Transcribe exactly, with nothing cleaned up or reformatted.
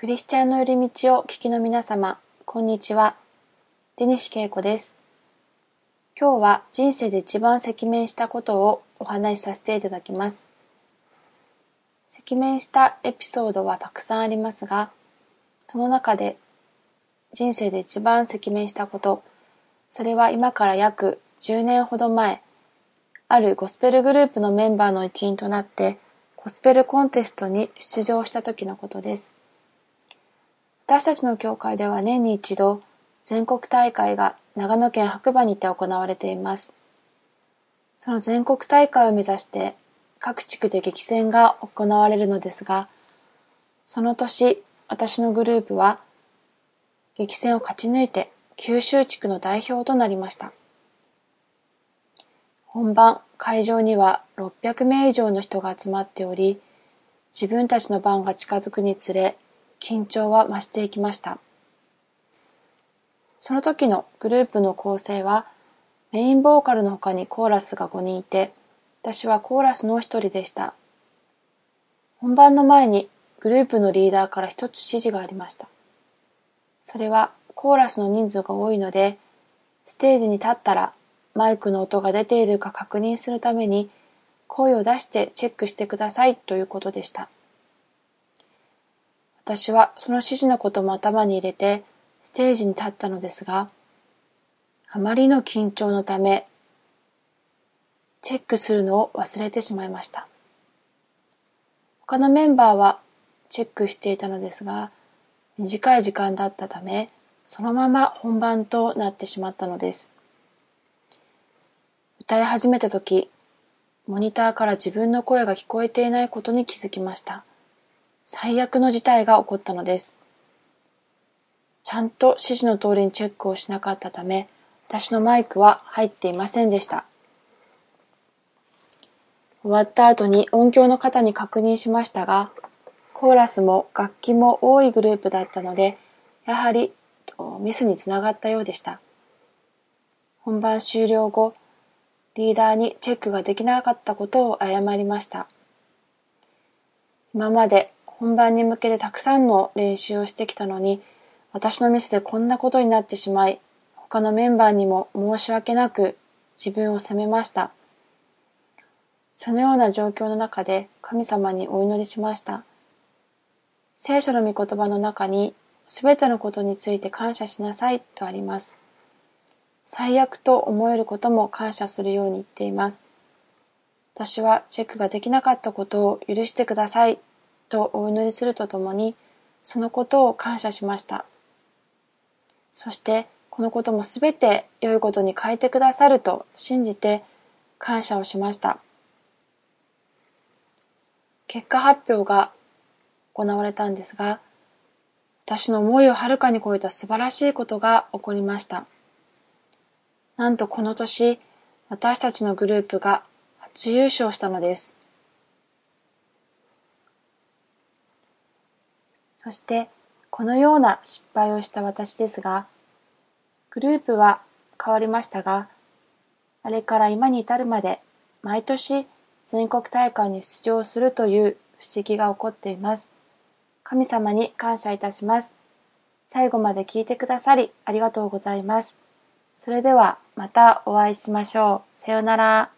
クリスチャンの寄り道を聞きの皆様、こんにちは。出西恵子です。今日は人生で一番赤面したことをお話しさせていただきます。赤面したエピソードはたくさんありますが、その中で人生で一番赤面したこと、それは今から約じゅうねんほど前、あるゴスペルグループのメンバーの一員となって、ゴスペルコンテストに出場した時のことです。私たちの教会では年に一度、全国大会が長野県白馬にて行われています。その全国大会を目指して各地区で激戦が行われるのですが、その年、私のグループは激戦を勝ち抜いて九州地区の代表となりました。本番、会場にはろっぴゃくめい以上の人が集まっており、自分たちの番が近づくにつれ、緊張は増していきました。その時のグループの構成は、メインボーカルの他にコーラスがごにんいて、私はコーラスの一人でした。本番の前にグループのリーダーから一つ指示がありました。それはコーラスの人数が多いので、ステージに立ったらマイクの音が出ているか確認するために声を出してチェックしてくださいということでした。私はその指示のことも頭に入れてステージに立ったのですが、あまりの緊張のため、チェックするのを忘れてしまいました。他のメンバーはチェックしていたのですが、短い時間だったため、そのまま本番となってしまったのです。歌い始めたとき、モニターから自分の声が聞こえていないことに気づきました。最悪の事態が起こったのです。ちゃんと指示の通りにチェックをしなかったため、私のマイクは入っていませんでした。終わった後に音響の方に確認しましたが、コーラスも楽器も多いグループだったので、やはりミスにつながったようでした。本番終了後、リーダーにチェックができなかったことを謝りました。今まで本番に向けてたくさんの練習をしてきたのに、私のミスでこんなことになってしまい、他のメンバーにも申し訳なく自分を責めました。そのような状況の中で神様にお祈りしました。聖書の御言葉の中に、すべてのことについて感謝しなさいとあります。最悪と思えることも感謝するように言っています。私はチェックができなかったことを許してくださいとお祈りするとともに、そのことを感謝しました。そして、このこともすべて良いことに変えてくださると信じて感謝をしました。結果発表が行われたんですが、私の思いをはるかに超えた素晴らしいことが起こりました。なんとこの年、私たちのグループが初優勝したのです。そして、このような失敗をした私ですが、グループは変わりましたが、あれから今に至るまで、毎年全国大会に出場するという不思議が起こっています。神様に感謝いたします。最後まで聞いてくださりありがとうございます。それではまたお会いしましょう。さようなら。